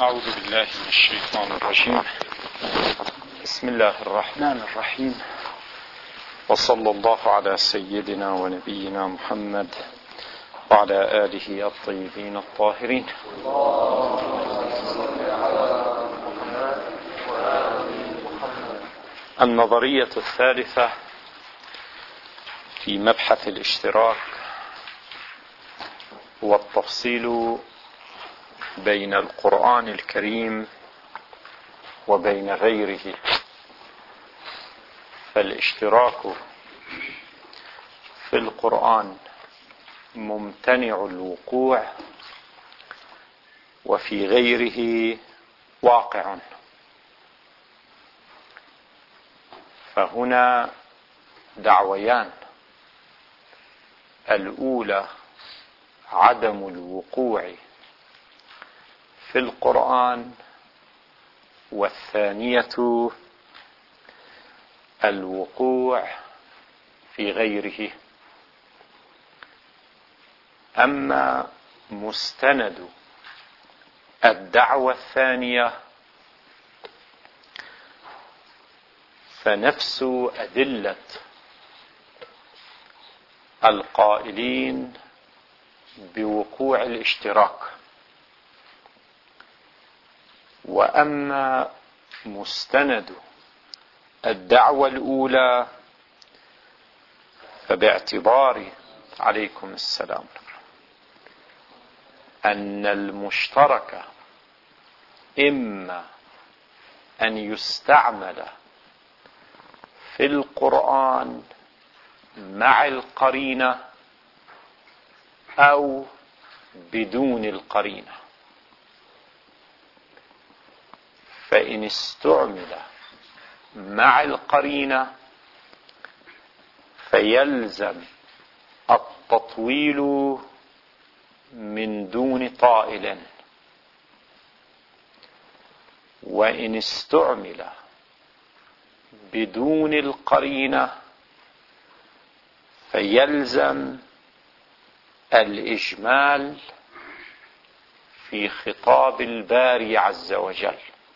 أعوذ بالله من الشيطان الرجيم. بسم الله الرحمن الرحيم، وصلى الله على سيدنا ونبينا محمد وعلى آله الطيبين الطاهرين. النظرية الثالثة في مبحث الاشتراك هو التفصيل بين القرآن الكريم وبين غيره. فالاشتراك في القرآن ممتنع الوقوع، وفي غيره واقع. فهنا دعويان: الأولى عدم الوقوع في القرآن، والثانية الوقوع في غيره. أما مستند الدعوة الثانية فنفس أدلة القائلين بوقوع الاشتراك. وأما مستند الدعوة الأولى فباعتبار عليكم السلام أن المشترك إما أن يستعمل في القرآن مع القرينة أو بدون القرينة. فإن استعمل مع القرينة فيلزم التطويل من دون طائل، وإن استعمل بدون القرينة فيلزم الإجمال في خطاب الباري عز وجل.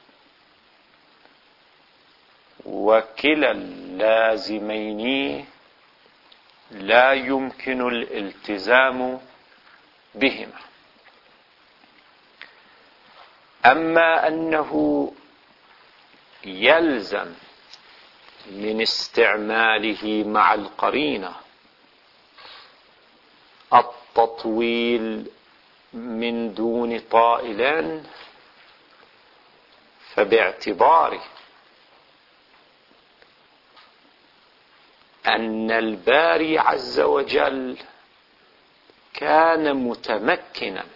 وكلا اللازمين لا يمكن الالتزام بهما. أما أنه يلزم من استعماله مع القرينة التطويل من دون طائل، فباعتبار أن الباري عز وجل كان متمكنا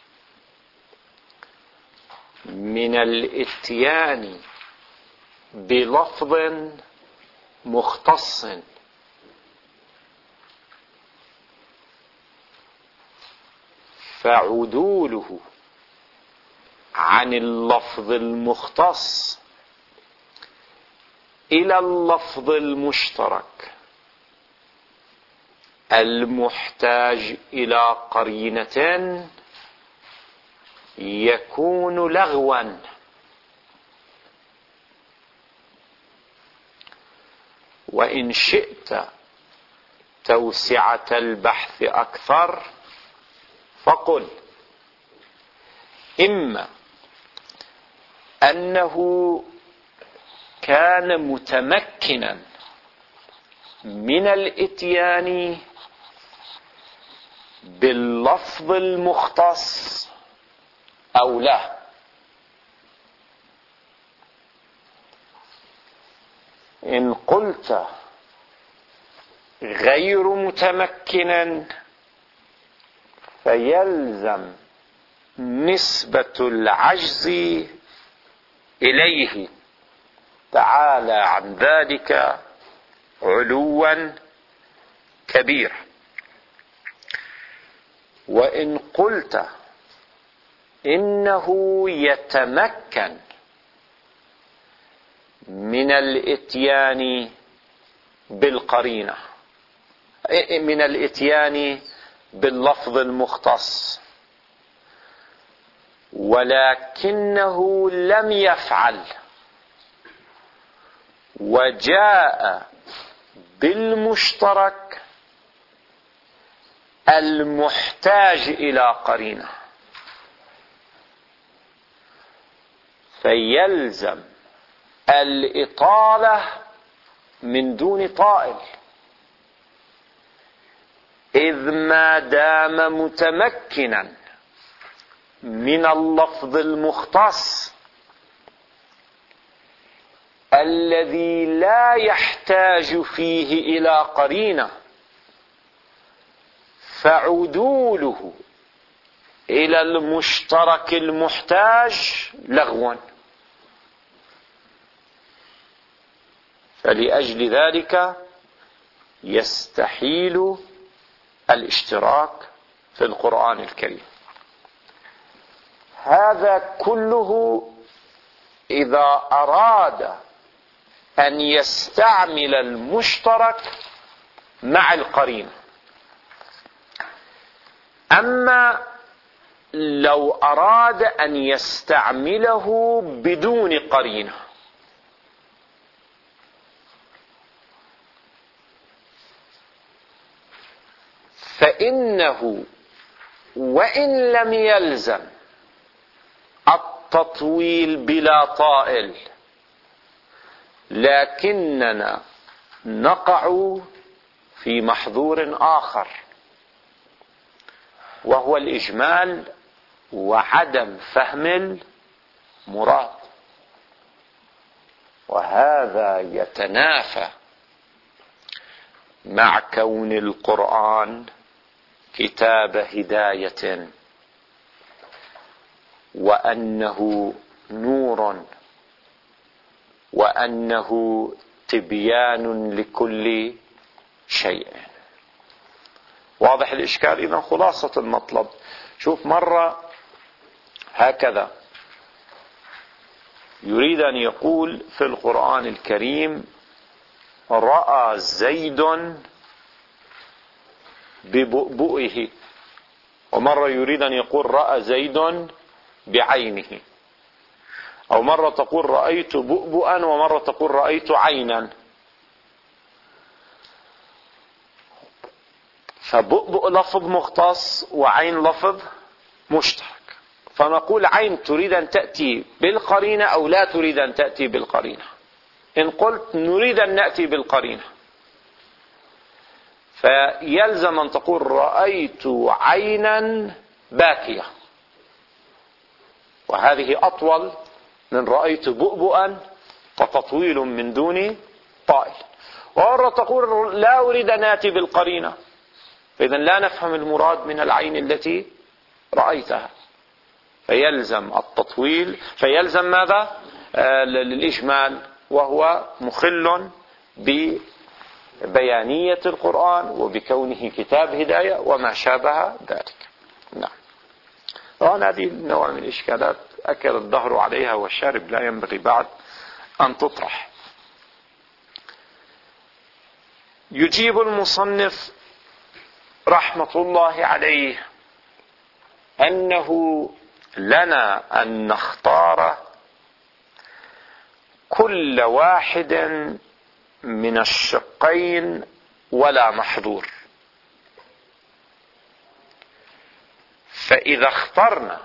من الاتيان بلفظ مختص فعدوله عن اللفظ المختص إلى اللفظ المشترك المحتاج إلى قرينة يكون لغوا. وإن شئت توسعة البحث أكثر فقل: إما أنه كان متمكنا من الاتيان باللفظ المختص أو لا. إن قلت غير متمكنا فيلزم نسبة العجز إليه تعالى عن ذلك علوا كبيرا. وإن قلت إنه يتمكن من الاتيان بالقرينة، من الاتيان باللفظ المختص، ولكنه لم يفعل، وجاء بالمشترك المحتاج إلى قرينة، فيلزم الإطالة من دون طائل، إذ ما دام متمكنا من اللفظ المختص الذي لا يحتاج فيه إلى قرينة، فعدوله إلى المشترك المحتاج لغو. فلأجل ذلك يستحيل الاشتراك في القرآن الكريم. هذا كله إذا أراد أن يستعمل المشترك مع القرينة. أما لو أراد أن يستعمله بدون قرينة، فإنه وإن لم يلزم التطويل بلا طائل، لكننا نقع في محظور آخر، وهو الإجمال وعدم فهم المراد، وهذا يتنافى مع كون القرآن كتاب هداية، وأنه نور، وأنه تبيان لكل شيء. واضح الإشكال؟ إذن خلاصة المطلب، شوف مرة هكذا يريد أن يقول في القرآن الكريم رأى زيد ببؤبؤه، ومرة يريد أن يقول رأى زيد بعينه، أو مرة تقول رأيت بؤبؤا، ومرة تقول رأيت عينا. فبؤبؤ لفظ مختص وعين لفظ مشترك، فنقول عين تريد أن تأتي بالقرينة أو لا تريد أن تأتي بالقرينة. إن قلت نريد أن نأتي بالقرينة، فيلزم أن تقول رأيت عينا باكية، وهذه أطول من رأيت بؤبؤا، فتطويل من دون طائل. ومرة تقول لا أريد أن آتي بالقرينة، فإذا لا نفهم المراد من العين التي رأيتها، فيلزم التطويل، فيلزم ماذا؟ الإجمال، وهو مخل ببيانية القرآن وبكونه كتاب هداية وما شابه ذلك. نعم، هذه النوع من الإشكالات أكل الدهر عليها والشارب، لا ينبغي بعد أن تطرح. يجيب المصنف رحمة الله عليه أنه لنا أن نختار كل واحد من الشقين ولا محظور. فإذا اخترنا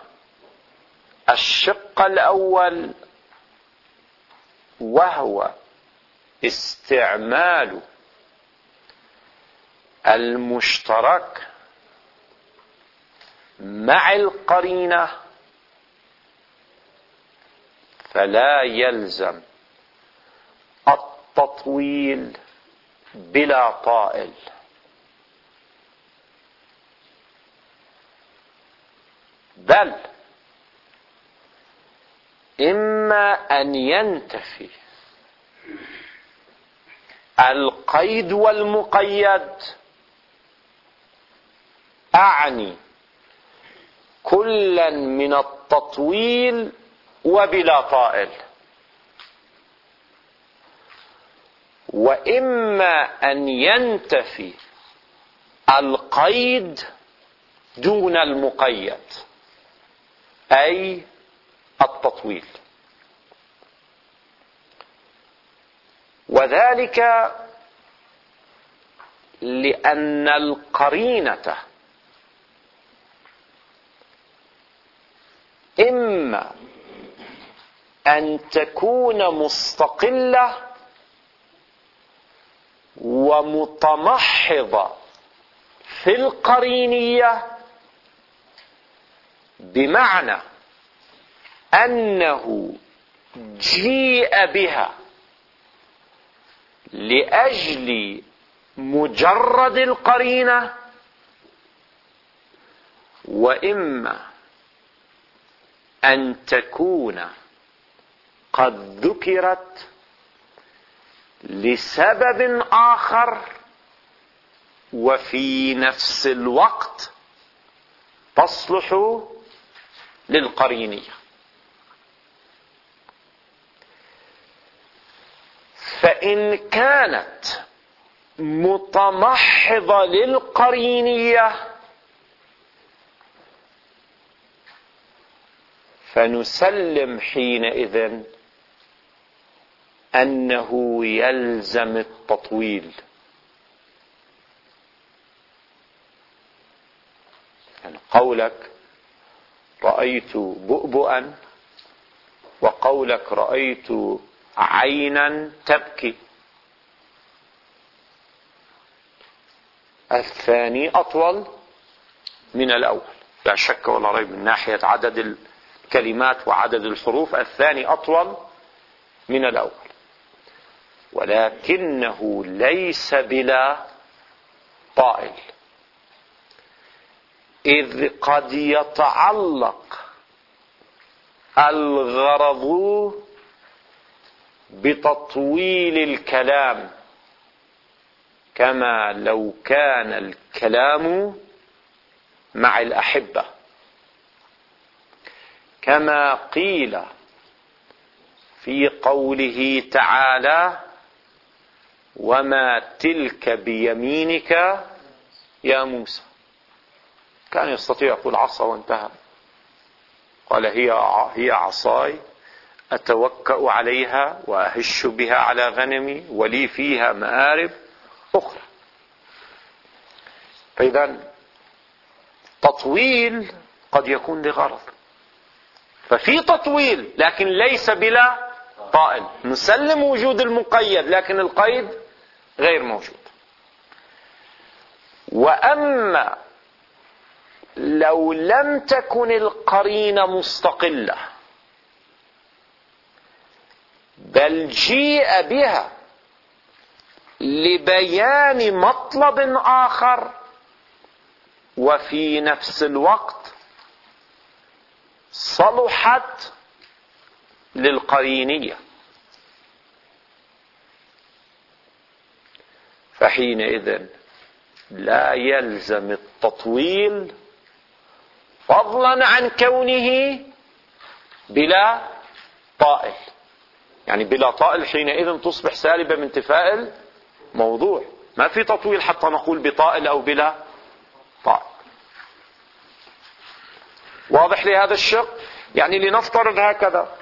الشق الأول وهو استعمال المشترك مع القرينة، فلا يلزم التطويل بلا طائل، بل إما أن ينتفي القيد والمقيد، أعني كلا من التطويل وبلا طائل، وإما أن ينتفي القيد دون المقيد، أي التطويل. وذلك لأن القرينة إما أن تكون مستقلة ومتمحضة في القرينية، بمعنى أنه جيء بها لأجل مجرد القرينة، وإما أن تكون قد ذكرت لسبب آخر وفي نفس الوقت تصلح للقرينية. فإن كانت متمحضة للقرينية فنسلم حينئذ أنه يلزم التطويل. يعني قولك رأيت بؤبؤا وقولك رأيت عينا تبكي، الثاني أطول من الأول لا شك ولا ريب، من ناحية عدد الكلمات وعدد الحروف الثاني أطول من الأول، ولكنه ليس بلا طائل، إذ قد يتعلق الغرض بتطويل الكلام كما لو كان الكلام مع الأحبة، كما قيل في قوله تعالى وما تلك بيمينك يا موسى. كان يستطيع يقول عصا وانتهى، قال هي عصاي أتوكأ عليها وأهش بها على غنمي ولي فيها مآرب أخرى. فإذا تطويل قد يكون لغرض، ففي تطويل لكن ليس بلا طائل، نسلم وجود المقيد لكن القيد غير موجود. وأما لو لم تكن القرينة مستقلة بل جيء بها لبيان مطلب آخر وفي نفس الوقت صلحت للقرينية، فحينئذ لا يلزم التطويل فضلا عن كونه بلا طائل. يعني بلا طائل حينئذ تصبح سالبة من انتفاء الموضوع، ما في تطويل حتى نقول بطائل أو بلا طائل. واضح لهذا الشق؟ يعني لنفترض هكذا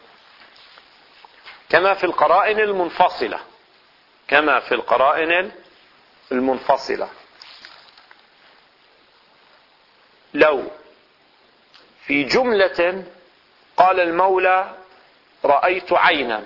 كما في القرائن المنفصلة، كما في القرائن المنفصلة، لو في جملة قال المولى رأيت عينا،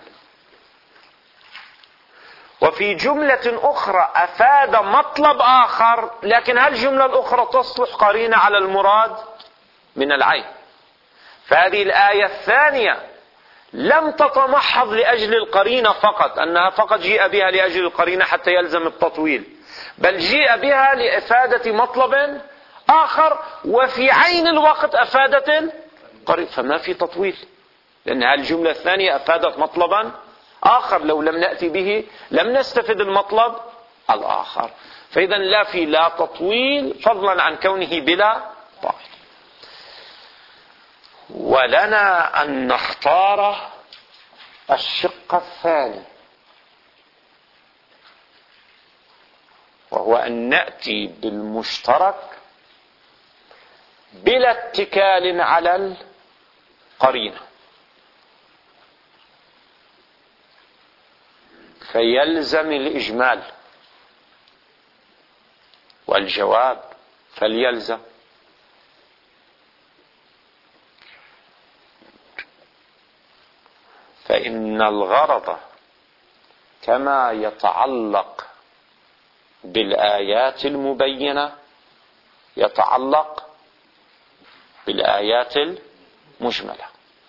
وفي جملة أخرى أفاد مطلب آخر، لكن هل الجملة الأخرى تصلح قرينة على المراد من العين؟ فهذه الآية الثانية لم تتمحض لأجل القرينة فقط، أنها فقط جيء بها لأجل القرينة حتى يلزم التطويل، بل جيء بها لإفادة مطلب آخر وفي عين الوقت أفادت القرينة، فما في تطويل، لأن الجملة الثانية أفادت مطلبا آخر، لو لم نأتي به لم نستفد المطلب الآخر. فإذا لا تطويل فضلا عن كونه بلا طائل. ولنا أن نختار الشق الثاني، وهو أن نأتي بالمشترك بلا اتكال على قرينة، فيلزم الإجمال، والجواب فليلزم. فإن الغرض كما يتعلق بالآيات المبينة يتعلق بالآيات المجملة،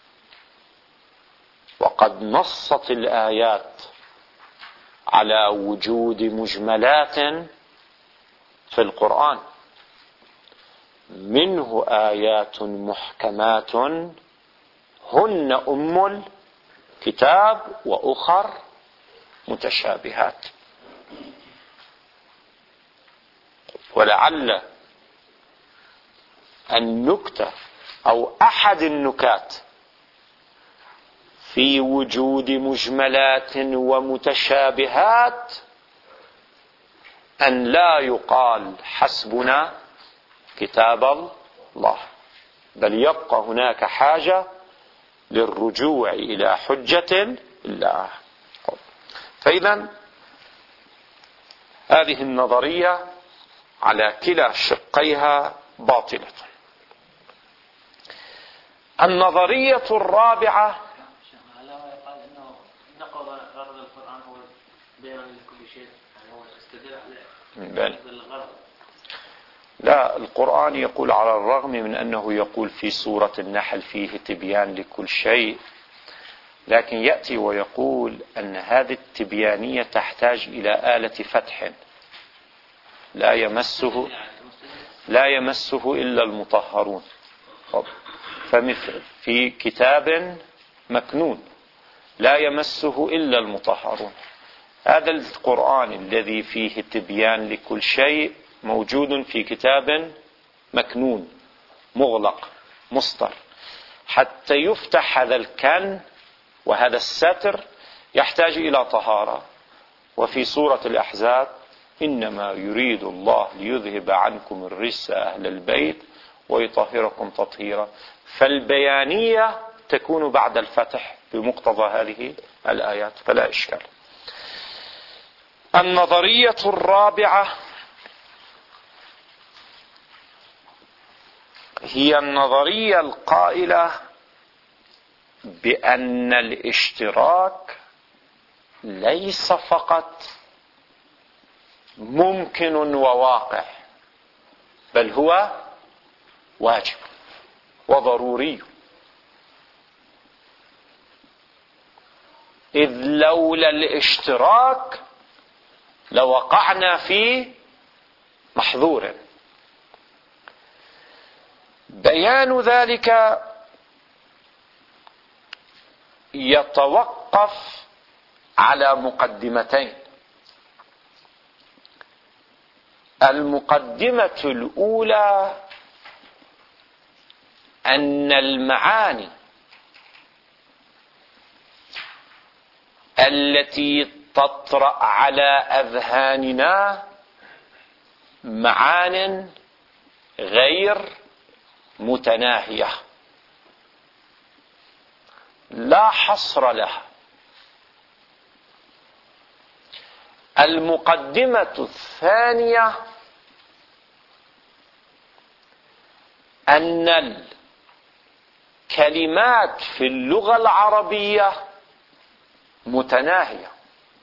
وقد نصت الآيات على وجود مجملات في القرآن، منه آيات محكمات هن أم الكتاب وأخر متشابهات. ولعل النكتة أو أحد النكات في وجود مجملات ومتشابهات أن لا يقال حسبنا كتاب الله، بل يبقى هناك حاجة للرجوع إلى حجة الله. فإذا هذه النظرية على كلا شقيها باطلة. النظرية الرابعة لا، القرآن يقول على الرغم من أنه يقول في سورة النحل فيه تبيان لكل شيء، لكن يأتي ويقول أن هذه التبيانية تحتاج إلى آلة فتح لا يمسه إلا المطهرون. فمثل في كتاب مكنون لا يمسه إلا المطهرون. هذا القرآن الذي فيه تبيان لكل شيء موجود في كتاب مكنون مغلق مستر. حتى يفتح هذا الكن وهذا الستر يحتاج إلى طهارة. وفي سورة الأحزاب إنما يريد الله ليذهب عنكم الرجس أهل البيت ويطهركم تطهيرا. فالبيانية تكون بعد الفتح بمقتضى هذه الآيات، فلا إشكال. النظرية الرابعة هي النظرية القائلة بأن الاشتراك ليس فقط ممكن وواقع، بل هو واجب وضروري. إذ لولا الاشتراك لوقعنا في محظور. بيان ذلك يتوقف على مقدمتين. المقدمة الأولى أن المعاني التي تطرأ على أذهاننا معان غير متناهية لا حصر لها. المقدمة الثانية أن الكلمات في اللغة العربية متناهية.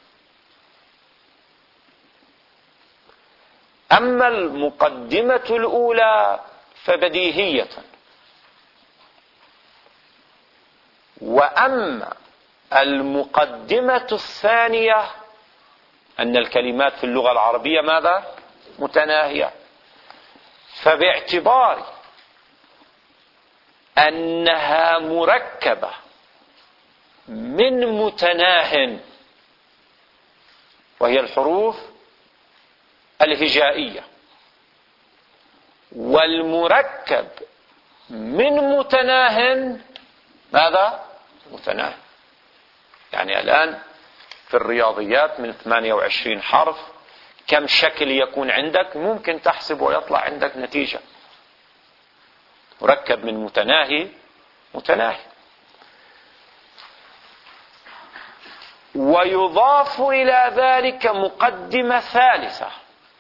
أما المقدمة الأولى فبديهية، وأما المقدمة الثانية أن الكلمات في اللغة العربية ماذا؟ متناهية. فباعتبار أنها مركبة من متناه وهي الحروف الهجائية، والمركب من متناه ماذا؟ متناهي. يعني الآن في الرياضيات من 28 حرف كم شكل يكون عندك؟ ممكن تحسب ويطلع عندك نتيجة. مركب من متناهي متناهي. ويضاف إلى ذلك مقدمة ثالثة،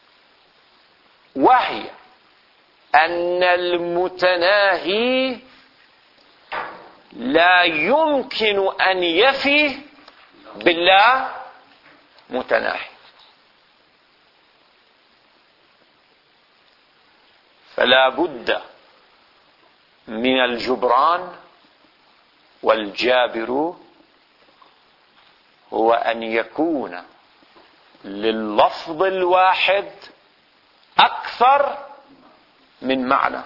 وهي أن المتناهي لا يمكن أن يفي بالله متناهي، فلا بد من الجبران، والجابر هو أن يكون لللفظ الواحد أكثر من معنى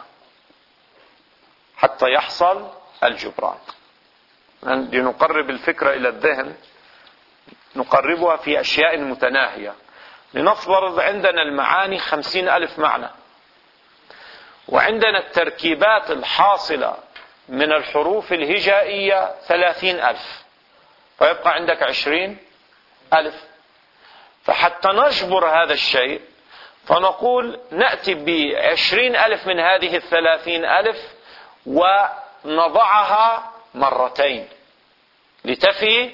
حتى يحصل الجبران. لنقرب الفكرة إلى الذهن نقربها في أشياء متناهية. لنفرض عندنا المعاني 50,000 معنى، وعندنا التركيبات الحاصلة من الحروف الهجائية 30,000، فيبقى عندك 20,000. فحتى نجبر هذا الشيء فنقول نأتي ب20,000 من هذه 30,000 ونضعها مرتين لتفي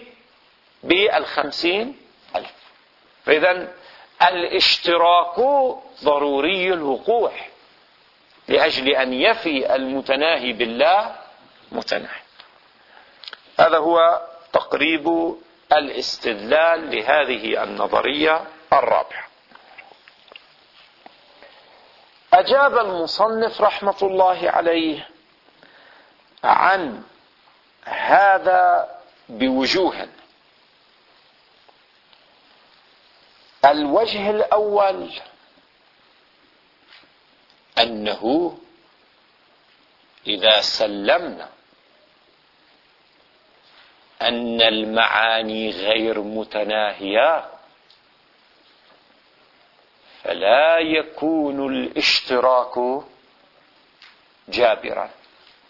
ب50,000. فإذا الاشتراك ضروري الوقوع لأجل أن يفي المتناهي بالله متناهي. هذا هو تقريب الاستدلال لهذه النظرية الرابعة. أجاب المصنف رحمة الله عليه عن هذا بوجوه. الوجه الأول أنه إذا سلمنا أن المعاني غير متناهية فلا يكون الاشتراك جابرا.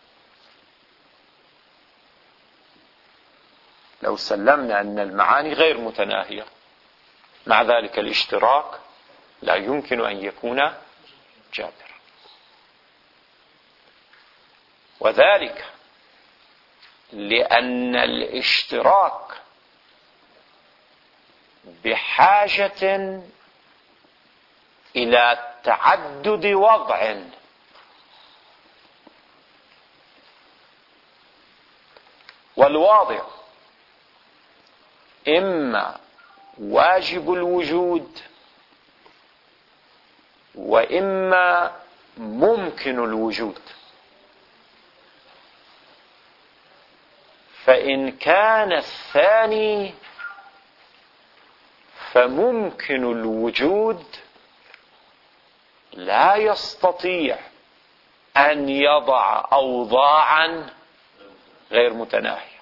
لو سلمنا أن المعاني غير متناهية مع ذلك الاشتراك لا يمكن أن يكون جابرا، وذلك لأن الاشتراك بحاجة إلى تعدد وضع، والواضع إما واجب الوجود وإما ممكن الوجود. فإن كان الثاني فممكن الوجود لا يستطيع أن يضع أوضاعا غير متناهية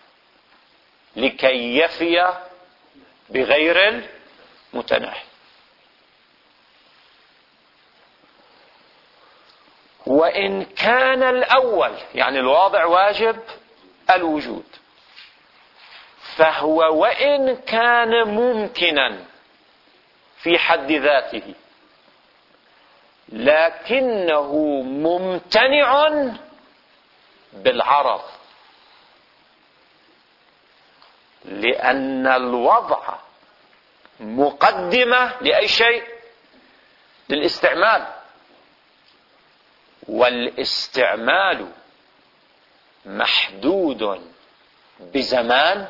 لكي يفي بغير المتناهي. وإن كان الأول يعني الواضع واجب الوجود فهو وإن كان ممكنا في حد ذاته لكنه ممتنع بالعرض، لأن الوضع مقدمة لأي شيء للاستعمال، والاستعمال محدود بزمان،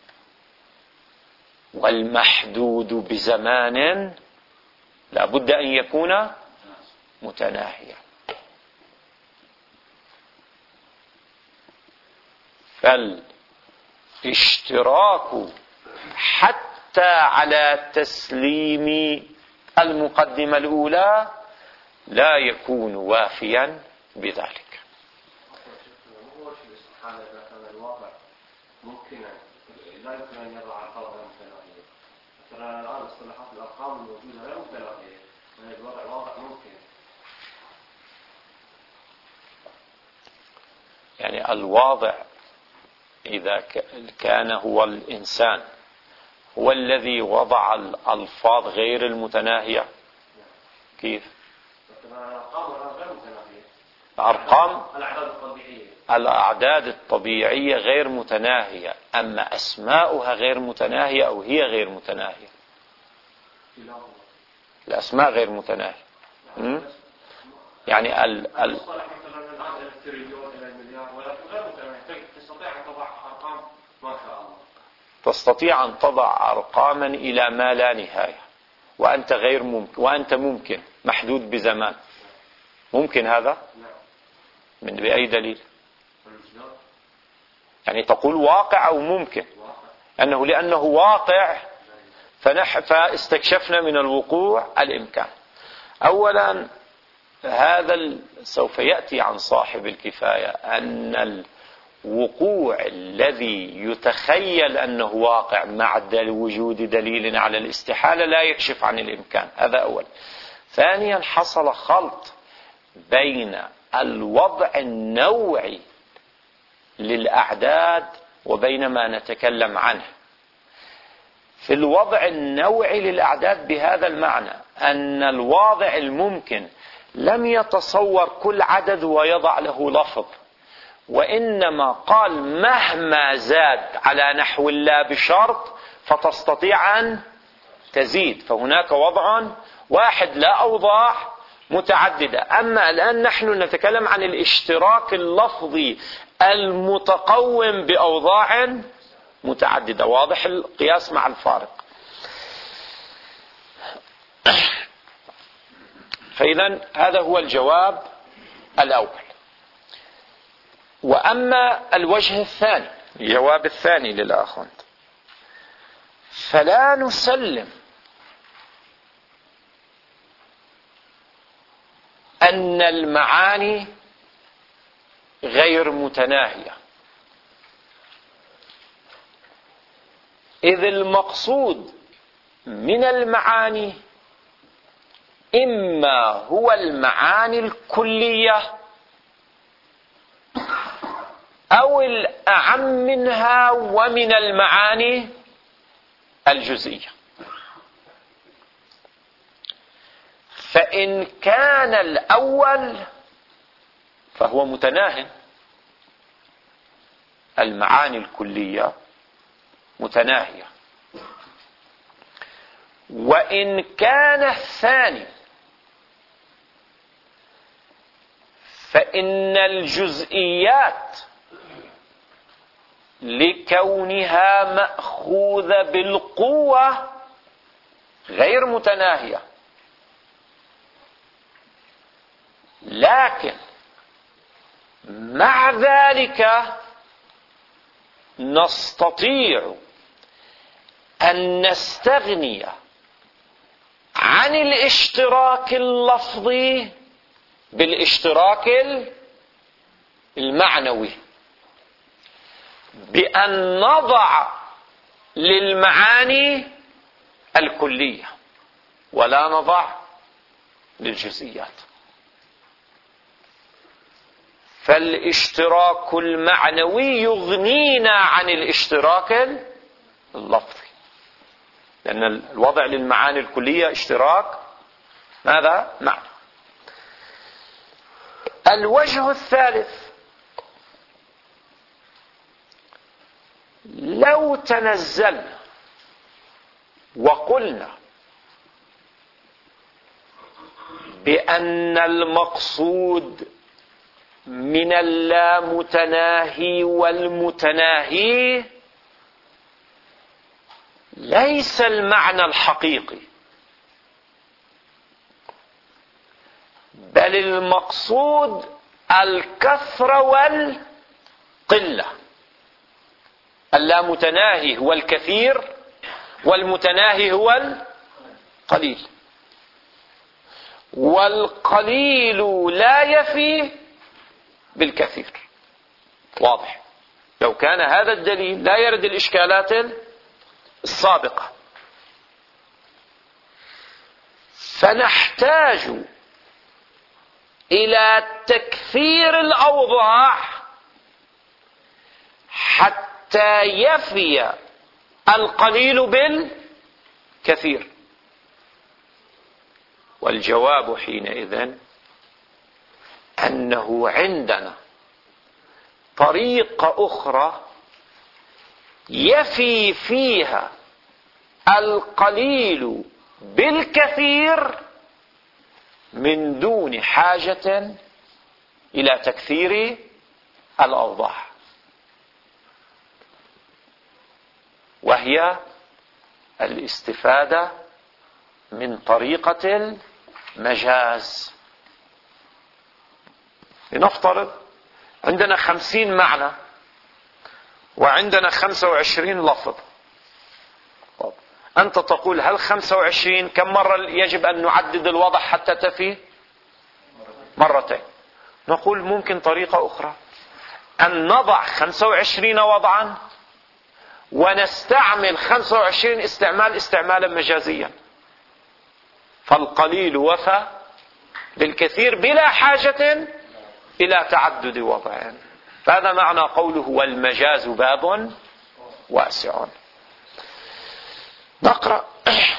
والمحدود بزمان لا بد أن يكون متناهيا. فالاشتراك حتى على تسليم المقدمة الأولى لا يكون وافيا بذلك. ممكن لا يمكن أن يضع الفاظ متناهية. ترى الآن اصطلاحات الأرقام الموجودة غير متناهية، الوضع واضح ممكن. يعني الواضع إذا كان هو الإنسان هو الذي وضع الألفاظ غير المتناهية، كيف؟ الأرقام غير متناهية. الأرقام الأعداد الطبيعية الأعداد الطبيعية غير متناهية، أما أسماؤها غير متناهية أو هي غير متناهية؟ الأسماء غير متناهية. يعني تستطيع أن تضع أرقاما إلى ما لا نهاية، وأنت غير ممكن، وأنت ممكن محدود بزمان. ممكن هذا؟ من بأي دليل؟ يعني تقول واقع أو ممكن؟ لأنه واقع فاستكشفنا من الوقوع الإمكان. أولا هذا سوف يأتي عن صاحب الكفاية، أن الوقوع الذي يتخيل أنه واقع مع وجود دليل على الاستحالة لا يكشف عن الإمكان. هذا أولا. ثانيا حصل خلط بين الوضع النوعي للأعداد وبين ما نتكلم عنه. في الوضع النوعي للأعداد بهذا المعنى أن الواضع الممكن لم يتصور كل عدد ويضع له لفظ، وإنما قال مهما زاد على نحو لا بشرط فتستطيع أن تزيد، فهناك وضع واحد لا أوضاع متعددة. أما الآن نحن نتكلم عن الاشتراك اللفظي المتقوم بأوضاع متعددة. واضح القياس مع الفارق. فإذا هذا هو الجواب الأول. وأما الوجه الثاني، الجواب الثاني للآخوند، فلا نسلم أن المعاني غير متناهية، إذ المقصود من المعاني إما هو المعاني الكلية أو الأعم منها ومن المعاني الجزئية. فإن كان الأول فهو متناهٍ، المعاني الكلية متناهية. وإن كان الثاني فإن الجزئيات لكونها مأخوذة بالقوة غير متناهية، لكن مع ذلك نستطيع أن نستغني عن الاشتراك اللفظي بالاشتراك المعنوي، بأن نضع للمعاني الكلية ولا نضع للجزئيات. فالاشتراك المعنوي يغنينا عن الاشتراك اللفظي، لأن الوضع للمعاني الكلية اشتراك ماذا؟ معنى. الوجه الثالث، لو تنزلنا وقلنا بأن المقصود من اللامتناهي والمتناهي ليس المعنى الحقيقي، بل المقصود الكثرة والقلة. اللامتناهي هو الكثير والمتناهي هو القليل، والقليل لا يفي بالكثير. واضح؟ لو كان هذا الدليل لا يرد الإشكالات السابقة. فنحتاج إلى تكثير الأوضاع حتى يفي القليل بالكثير. والجواب حينئذ أنه عندنا طريقة أخرى يفي فيها القليل بالكثير من دون حاجة إلى تكثير الأوضاع، وهي الاستفادة من طريقة المجاز. لنفترض عندنا 50 معنى وعندنا 25 لفظ. طب أنت تقول هل 25 كم مرة يجب أن نعدد الوضع حتى تفي؟ مرتين. نقول ممكن طريقة أخرى أن نضع 25 وضعا ونستعمل 25 استعمالا مجازيا، فالقليل وفى بالكثير بلا حاجة إلى تعدد وضع. فهذا معنى قوله والمجاز باب واسع. نقرأ.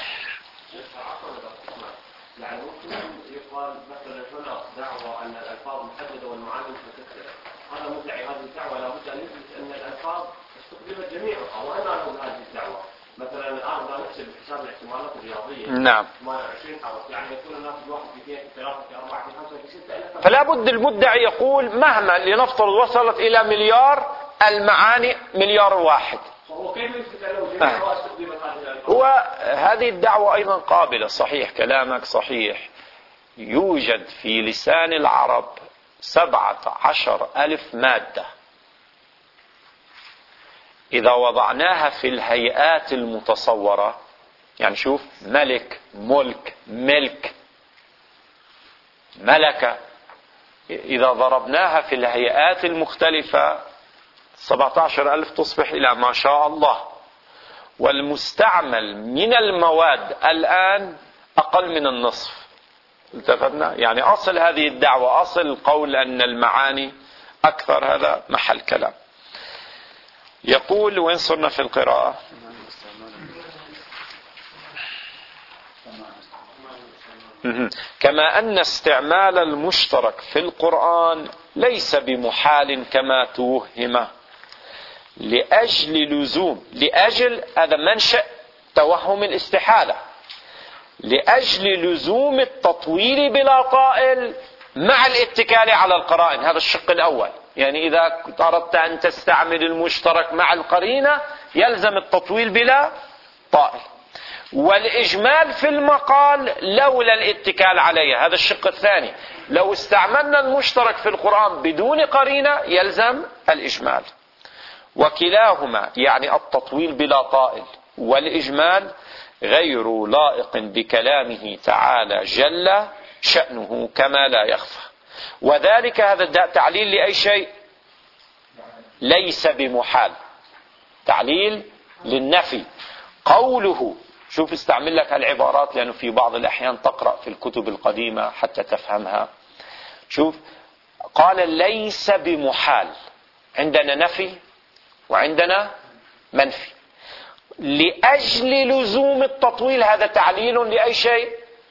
يعني ممكن يقال مثلا هنا دعوة أن الألفاظ محددة والمعاني متكثرة، هذا مدعي هذه الدعوة لابد أن يثبت أن الألفاظ استخدمت جميعها، وأنا أقول هذه الدعوة مثلا الآن إذا نحسب حساب الاحتمالات الرياضية، نعم، 20 حرف، يعني يكون الناس في 1 في 2 في 3 في 4 في 5 في 6. فلا بد المدعي يقول مهما لنفترض وصلت إلى مليار، المعاني مليار واحد. وهو كيف يثبت أنه جميعها استخدمت هذه الألفاظ؟ وهذه الدعوة أيضا قابلة. صحيح كلامك صحيح. يوجد في لسان العرب 17,000 مادة، إذا وضعناها في الهيئات المتصورة، يعني شوف ملك، ملك، ملك، ملكة، إذا ضربناها في الهيئات المختلفة 17,000 تصبح إلى ما شاء الله. والمستعمل من المواد الآن أقل من النصف. التفتنا؟ يعني أصل هذه الدعوة، أصل القول أن المعاني أكثر، هذا محل كلام. يقول وين صرنا في القراءة؟ كما أن استعمال المشترك في القرآن ليس بمحال كما توهم، لأجل هذا منشأ توهم الاستحالة، لأجل لزوم التطويل بلا طائل مع الاتكال على القرائن. هذا الشق الأول. يعني إذا أردت أن تستعمل المشترك مع القرينة يلزم التطويل بلا طائل، والإجمال في المقال لولا الاتكال عليه. هذا الشق الثاني. لو استعملنا المشترك في القرآن بدون قرينة يلزم الإجمال. وكلاهما يعني التطويل بلا طائل والإجمال غير لائق بكلامه تعالى جل شأنه كما لا يخفى. وذلك هذا تعليل لأي شيء؟ ليس بمحال، تعليل للنفي. قوله، شوف استعمل لك العبارات لأنه في بعض الأحيان تقرأ في الكتب القديمة حتى تفهمها. شوف قال ليس بمحال، عندنا نفي وعندنا منفي. لأجل لزوم التطويل، هذا تعليل لأي شيء؟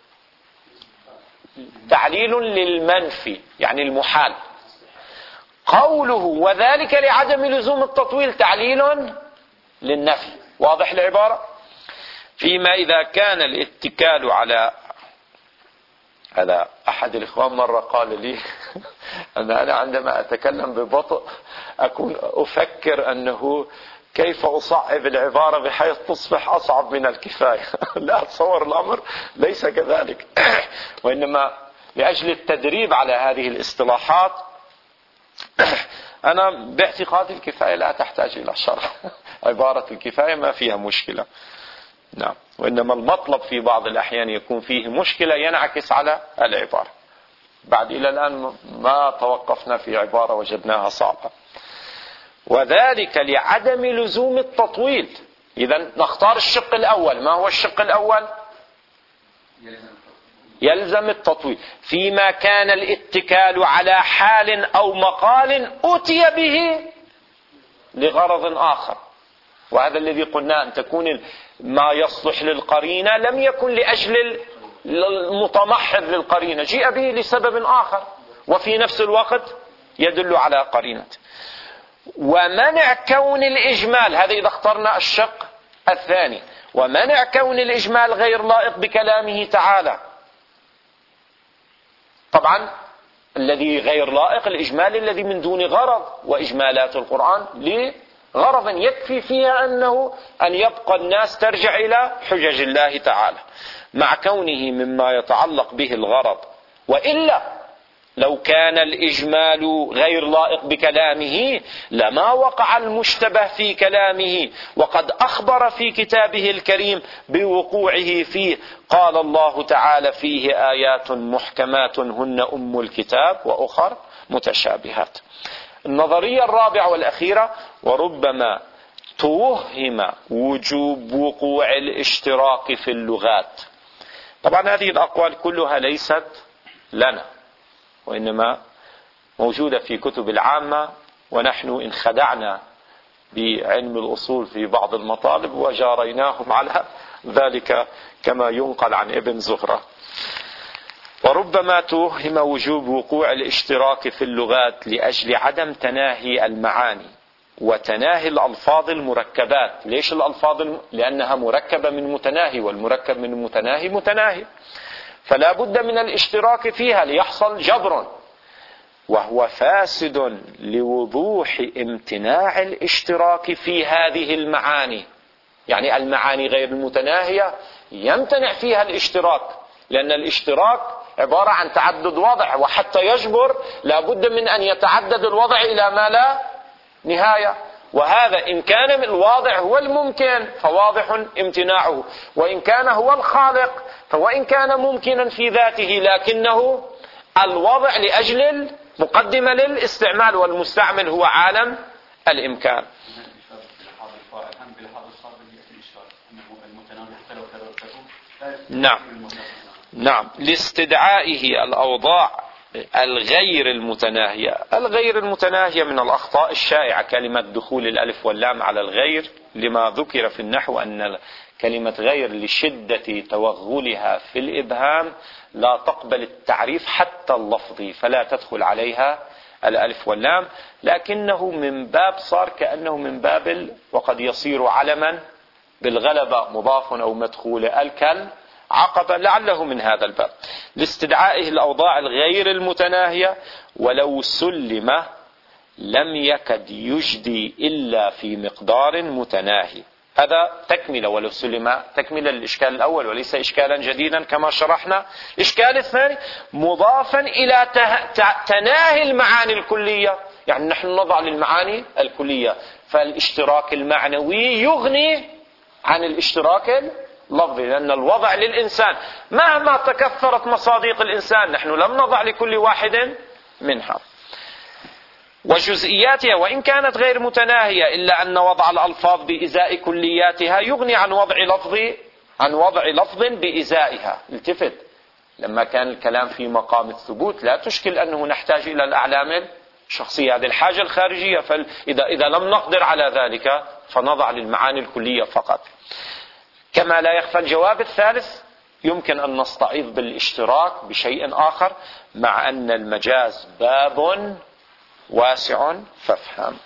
تعليل للمنفي يعني المحال. قوله وذلك لعدم لزوم التطويل تعليل للنفي. واضح العبارة؟ فيما إذا كان الاتكال على هذا. أحد الإخوان مرة قال لي أنا عندما أتكلم ببطء أكون أفكر أنه كيف أصعب العبارة بحيث تصبح أصعب من الكفاية. لا أتصور الأمر ليس كذلك، وإنما لأجل التدريب على هذه الاصطلاحات. أنا باعتقادي الكفاية لا تحتاج إلى شرح. عبارة الكفاية ما فيها مشكلة. نعم. وإنما المطلب في بعض الأحيان يكون فيه مشكلة ينعكس على العبارة. بعد إلى الآن ما توقفنا في عبارة وجدناها صعبة. وذلك لعدم لزوم التطويل. إذن نختار الشق الأول. ما هو الشق الأول؟ يلزم التطويل فيما كان الاتكال على حال أو مقال أتي به لغرض آخر. وهذا الذي قلنا أن تكون ما يصلح للقرينة لم يكن لأجل المتمحض للقرينة، جيء به لسبب آخر وفي نفس الوقت يدل على قرينة. ومنع كون الإجمال، هذا إذا اخترنا الشق الثاني، ومنع كون الإجمال غير لائق بكلامه تعالى. طبعا الذي غير لائق الإجمال الذي من دون غرض، وإجمالات القرآن لغرض يكفي فيها أن يبقى الناس ترجع إلى حجج الله تعالى، مع كونه مما يتعلق به الغرض. وإلا لو كان الإجمال غير لائق بكلامه لما وقع المشتبه في كلامه، وقد أخبر في كتابه الكريم بوقوعه فيه. قال الله تعالى فيه آيات محكمات هن أم الكتاب وأخر متشابهات. النظرية الرابعة والأخيرة: وربما توهم وجوب وقوع الاشتراك في اللغات. طبعا هذه الأقوال كلها ليست لنا، وإنما موجودة في كتب العامة، ونحن انخدعنا بعلم الأصول في بعض المطالب وجاريناهم على ذلك كما ينقل عن ابن زهرة. وربما توهم وجوب وقوع الاشتراك في اللغات لأجل عدم تناهي المعاني وتناهي الألفاظ المركبات. ليش الألفاظ؟ لأنها مركبة من متناهي، والمركب من متناهي متناهي، فلا بد من الاشتراك فيها ليحصل جبر، وهو فاسد لوضوح امتناع الاشتراك في هذه المعاني. يعني المعاني غير المتناهية يمتنع فيها الاشتراك، لأن الاشتراك عبارة عن تعدد وضع، وحتى يجبر لا بد من أن يتعدد الوضع إلى ما لا نهاية. وهذا إن كان الواضع هو الممكن فواضح امتناعه، وإن كان هو الخالق فوإن كان ممكنا في ذاته لكنه الوضع لأجل المقدمة للاستعمال، والمستعمل هو عالم الإمكان. نعم لاستدعائه الأوضاع الغير المتناهية. الغير المتناهية من الأخطاء الشائعة كلمة دخول الألف واللام على الغير، لما ذكر في النحو أن كلمة غير لشدة توغلها في الإبهام لا تقبل التعريف حتى اللفظي، فلا تدخل عليها الألف واللام، لكنه من باب صار كأنه من باب وقد يصير علما بالغلبة مضاف أو مدخول الكل عقبة، لعله من هذا الباب. لاستدعائه الأوضاع الغير المتناهية، ولو سلم لم يكد يجدي إلا في مقدار متناهي. هذا تكملة، ولو سلم تكملة للإشكال الأول وليس إشكالا جديدا كما شرحنا. الإشكال الثاني مضافا إلى تناهي المعاني الكلية، يعني نحن نضع للمعاني الكلية، فالاشتراك المعنوي يغني عن الاشتراك اللفظي، لأن الوضع للإنسان مهما تكثرت مصادق الإنسان نحن لم نضع لكل واحد منها وجزئياتها وإن كانت غير متناهية، إلا أن وضع الألفاظ بإزاء كلياتها يغني عن وضع لفظ بإزائها. التفت، لما كان الكلام في مقام الثبوت لا تشكل أنه نحتاج إلى الأعلام الشخصية، هذه الحاجة الخارجية، فإذا لم نقدر على ذلك فنضع للمعاني الكلية فقط. كما لا يخفى الجواب الثالث، يمكن أن نستعيض بالاشتراك بشيء آخر، مع أن المجاز باب واسع فافهم.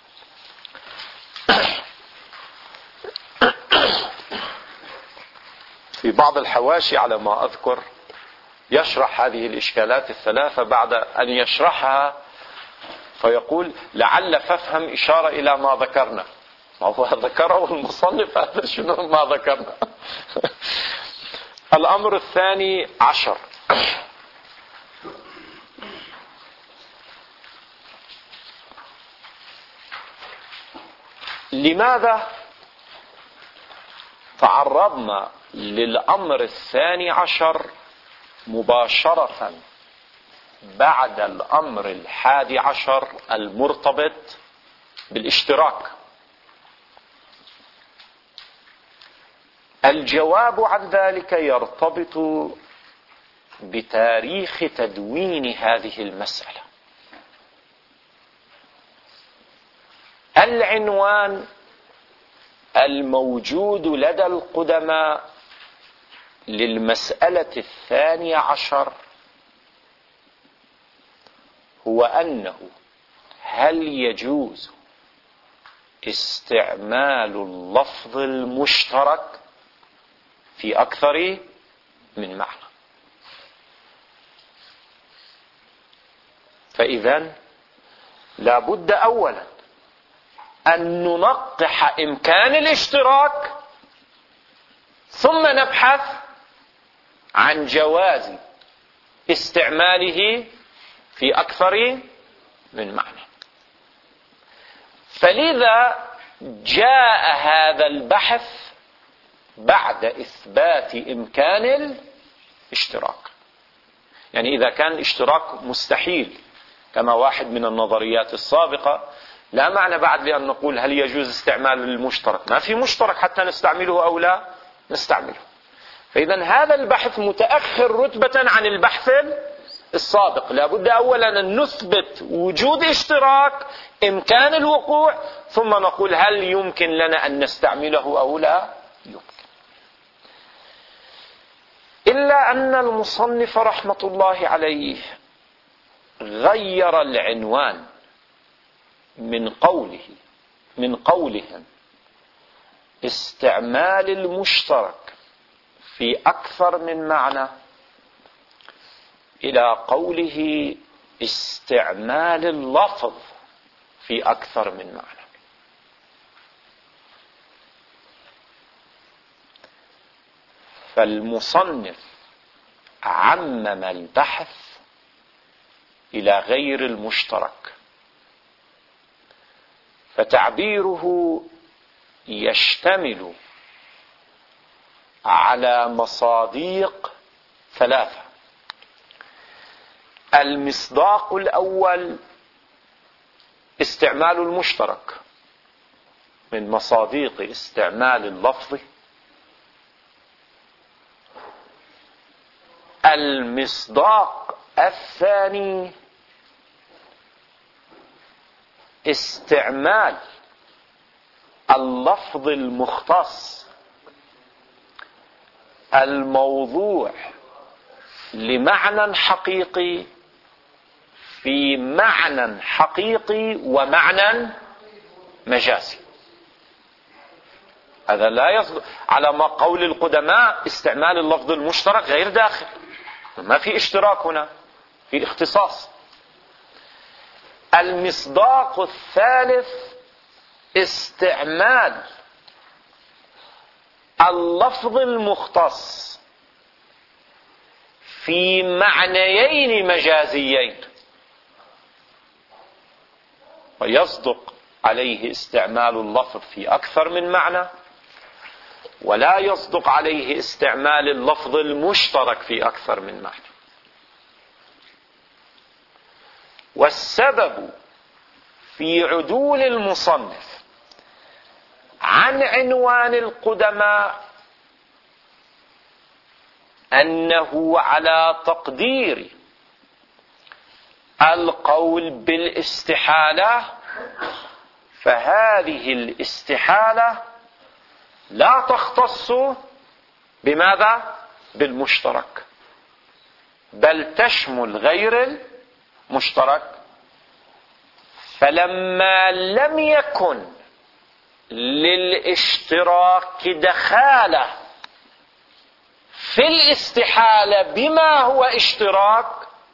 في بعض الحواشي على ما أذكر يشرح هذه الإشكالات الثلاثة، بعد أن يشرحها فيقول لعل فافهم إشارة إلى ما ذكرنا. ما هو ذكره المصنف، هذا شنو ما ذكرنا. الأمر الثاني عشر: لماذا تعرضنا للأمر الثاني عشر مباشرة بعد الأمر الحادي عشر المرتبط بالاشتراك؟ الجواب عن ذلك يرتبط بتاريخ تدوين هذه المسألة. العنوان الموجود لدى القدماء للمسألة الثانية عشر هو أنه هل يجوز استعمال اللفظ المشترك في أكثر من معنى. فإذن لا بد أولا أن ننقح إمكان الاشتراك، ثم نبحث عن جواز استعماله في أكثر من معنى. فلذا جاء هذا البحث بعد إثبات إمكان الاشتراك. يعني إذا كان الاشتراك مستحيل كما واحد من النظريات السابقة، لا معنى بعد لأن نقول هل يجوز استعمال المشترك، ما في مشترك حتى نستعمله أو لا نستعمله. فإذا هذا البحث متأخر رتبة عن البحث السابق. لا بد أولا أن نثبت وجود اشتراك، إمكان الوقوع، ثم نقول هل يمكن لنا أن نستعمله أو لا يمكن. إلا أن المصنف رحمة الله عليه غير العنوان من قولهم استعمال المشترك في أكثر من معنى إلى قوله استعمال اللفظ في أكثر من معنى. فالمصنف عمم البحث إلى غير المشترك، فتعبيره يشتمل على مصادق ثلاثة. المصداق الأول استعمال المشترك من مصادق استعمال اللفظ. المصداق الثاني استعمال اللفظ المختص الموضوع لمعنى حقيقي في معنى حقيقي ومعنى مجازي. هذا لا يصدق على ما قول القدماء استعمال اللفظ المشترك غير داخل، ما في اشتراك هنا، في اختصاص. المصداق الثالث استعمال اللفظ المختص في معنيين مجازيين، ويصدق عليه استعمال اللفظ في أكثر من معنى، ولا يصدق عليه استعمال اللفظ المشترك في أكثر من معنى. والسبب في عدول المصنف عن عنوان القدماء أنه على تقدير القول بالاستحالة، فهذه الاستحالة لا تختص بماذا؟ بالمشترك، بل تشمل غير المشترك. فلما لم يكن للاشتراك دخالة في الاستحالة بما هو اشتراك،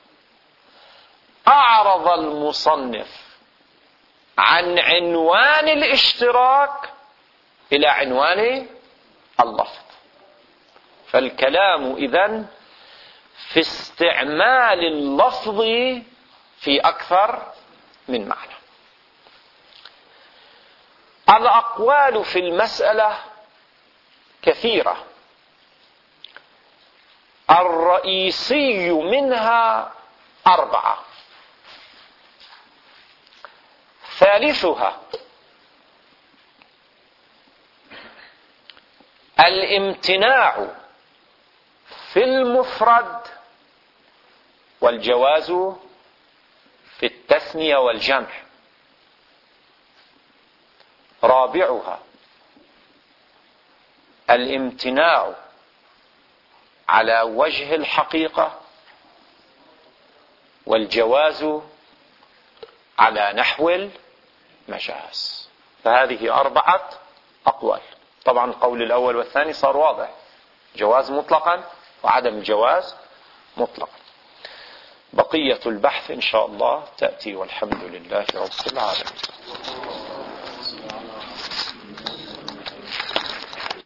أعرض المصنف عن عنوان الاشتراك إلى عنوان اللفظ. فالكلام إذن في استعمال اللفظ في أكثر من معنى. الأقوال في المسألة كثيرة، الرئيسي منها 4. ثالثها الامتناع في المفرد والجواز في التثنية والجمع. رابعها الامتناع على وجه الحقيقة والجواز على نحو المجاز. فهذه 4 أقوال. طبعا القول الأول والثاني صار واضح، جواز مطلقا وعدم الجواز مطلقا. بقية البحث إن شاء الله تأتي، والحمد لله رب العالمين.